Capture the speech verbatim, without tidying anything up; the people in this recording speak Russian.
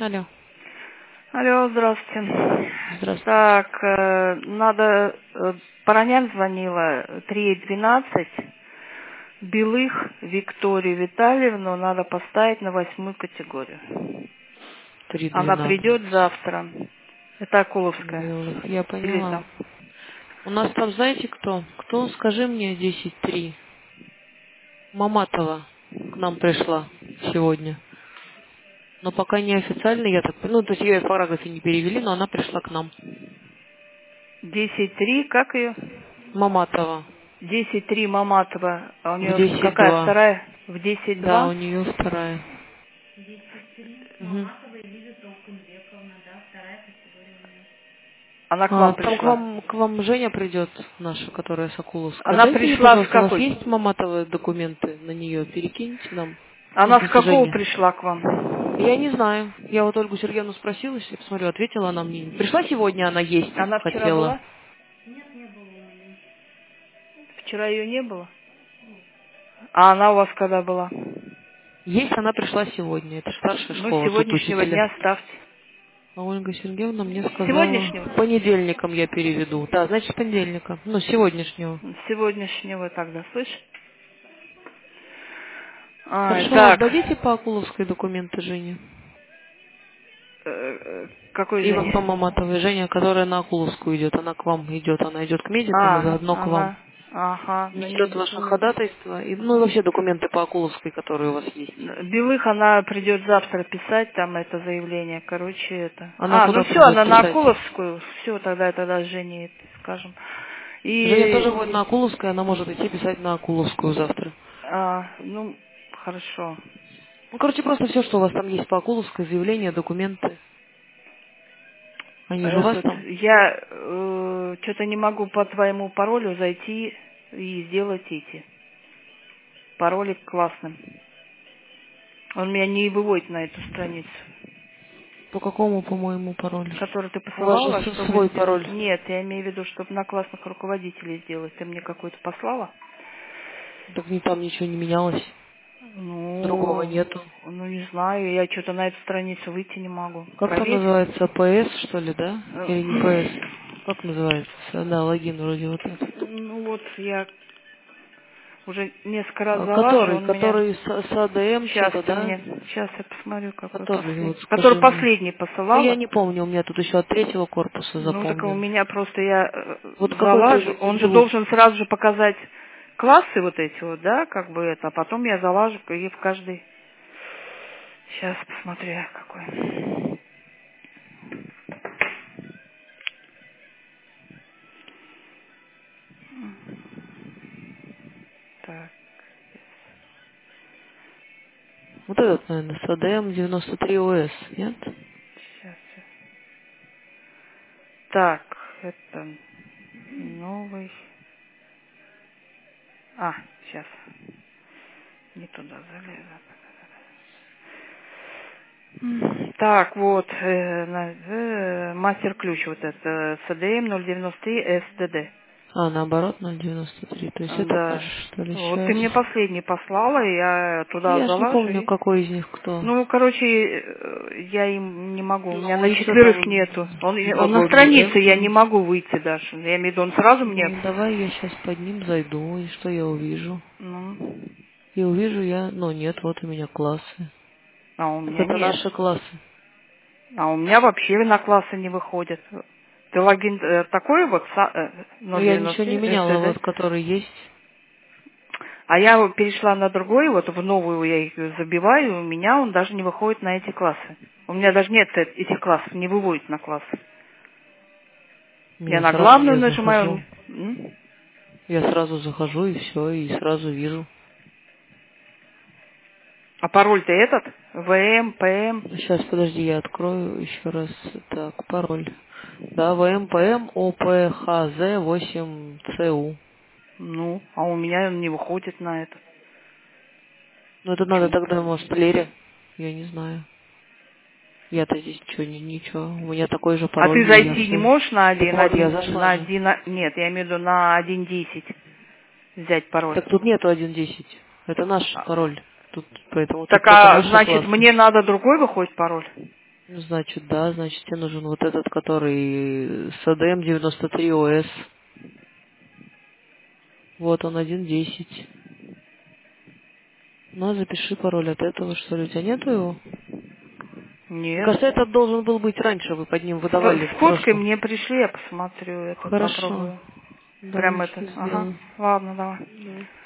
Алло. Алло, здравствуйте. Здравствуйте. Так, э, надо... Э, Паранян звонила три двенадцать. Белых Викторию Витальевну надо поставить на восьмую категорию. три Она придет двенадцать. завтра. Это Акуловская. Белых. Я Или поняла. там. У нас там, знаете кто? Кто? Скажи мне, десять три. Маматова к нам пришла сегодня. Но пока не официально, я так... Ну, то есть ее в параграфе не перевели, но она пришла к нам. десять три, как ее? Маматова. десять три Маматова. А у В нее десять какая два. вторая? В десять Да, у два. нее вторая. Угу. Она к А, вам там к пришла. вам, к вам Женя придет, наша, которая Сокуловская. Она Дайте мне, пришла с пожалуйста, у вас какой? есть маматовые документы на нее? Перекиньте нам. Ну, в Она с смысле, какого Женя. пришла к вам? Я не знаю. Я вот Ольгу Сергеевну спросила, я посмотрю, ответила она мне. Пришла сегодня, она есть Она вчера хотела. была? Вчера ее не было? А она у вас когда была? Есть, она пришла сегодня. Это старшая Ну, с школа, тут сегодняшнего учителя. дня ставьте. А Ольга Сергеевна мне С сказала, сегодняшнего? понедельником я переведу. Да, значит, с понедельника. Ну, с сегодняшнего. С сегодняшнего тогда, слышь? А, Хорошо, а так. сдадите по Акуловской документы Жене? Э, э, Какой И вот по Жене? Маматовой Женя, которая на Акуловскую идет, она к вам идет, она идет к медикам и А, заодно к вам. она. Ага, на Несет ваше медицину. ходатайство и, ну, и вообще документы по Акуловской, которые у вас есть. Белых она придет завтра писать, там это заявление, короче, это. Она А, ну куда все, придет она на писать? Акуловскую, все, тогда, тогда с Женей, это скажем. Женя тоже И, будет на Акуловской, она может идти писать на Акуловскую завтра. а, ну, хорошо. Ну, короче, просто все, что у вас там есть по Акуловской, заявления, документы. Они же у вас Этот, там. я э, что-то не могу по твоему паролю зайти и сделать эти. Пароли классным. Он меня не выводит на эту страницу, По какому, по-моему, паролю? которую ты У вас же посылала, с- чтобы свой сделать. пароль. Нет, я имею в виду, чтобы на классных руководителей сделать. Ты мне какой-то послала? Так ни там ничего не менялось. Другого Ну, нету. ну не знаю, я что-то на эту страницу выйти не могу. Как там Проверь. называется? ПС, что ли, да? Э, Или не ПС? Как называется? Да, логин вроде вот этот. Ну вот я уже несколько раз А, залажу, Который, он меня... который с, с АДМ Сейчас что-то, ты да? мне... Сейчас я посмотрю, какой Который, вот последний. Который скажи мне. последний Ну, я посылала. не помню, у меня тут еще от третьего корпуса Ну так у заполнен. меня просто я э, Вот какой-то залажу. из Он же двух. должен сразу же показать классы вот эти вот, да, как бы это. А потом я залажу и в каждый... Сейчас посмотрю, какой. Так, Вот этот, наверное, с АДМ девяносто три ОС, нет? сейчас. Так, это новый. А, сейчас. Не туда залезла. М, Так, вот, э, на- э, мастер-ключ вот это, си ди эм ноль девяносто три эс ди ди. А, наоборот, ноль девяносто три. То есть это наш, Да. что ли, Вот ты сейчас? мне последний послала, и я туда Я ж не залажу. помню, И... какой из них кто. Ну, короче, э, я им не могу, у меня Ну, на если четверых там нету. Он, он на много странице, я не ГМ. могу выйти даже. Я имею в виду, он сразу мне... Ну, давай я сейчас под ним зайду, и что я увижу? Ну, И увижу я, ну нет, вот у меня классы. а у Так меня это нет. наши классы. А у меня вообще на классы не выходит. Ты логин э, такой вот, са- э, Но я ничего не ноль девяносто три меняла, вот эс ди ди. который есть. А я вот перешла на другой, вот в новую я их забиваю, у меня он даже не выходит на эти классы. У меня даже нет э- этих классов, не выводит на классы. Я Я на сразу главную я нажимаю, захожу. он... М? Я сразу захожу и все, и сразу вижу. А пароль-то этот? ВМ, ПМ. Сейчас, подожди, я открою еще раз. Так, пароль. Да, ВМПМ ОПХЗ восемь ЦУ. Ну, а у меня он не выходит на это. Ну это надо Почему-то. тогда, может, Лере. Я не знаю. Я-то здесь ничего, не, ничего. У меня такой же А пароль, ты и я зайти не все. можешь на Так один, вот, я один, зашла на же. один, нет, я имею в виду на один десять взять пароль. Так тут нету один десять. Это наш А, пароль. Тут, поэтому тут Так, только а наши значит, классы. мне надо другой выходит пароль? Ну, значит, да, значит, тебе нужен вот этот, который с эй ди эм девяносто три о эс. Вот он, один десять. Ну, запиши пароль от этого, что ли. У тебя нету его? Мне Нет. кажется, этот должен был быть раньше, вы под ним выдавали С, с в фоткой прошлом. мне пришли, я посмотрю этот, Хорошо. попробую. Прям Давай этот. сейчас Ага. сделаю. Ладно, давай. Да.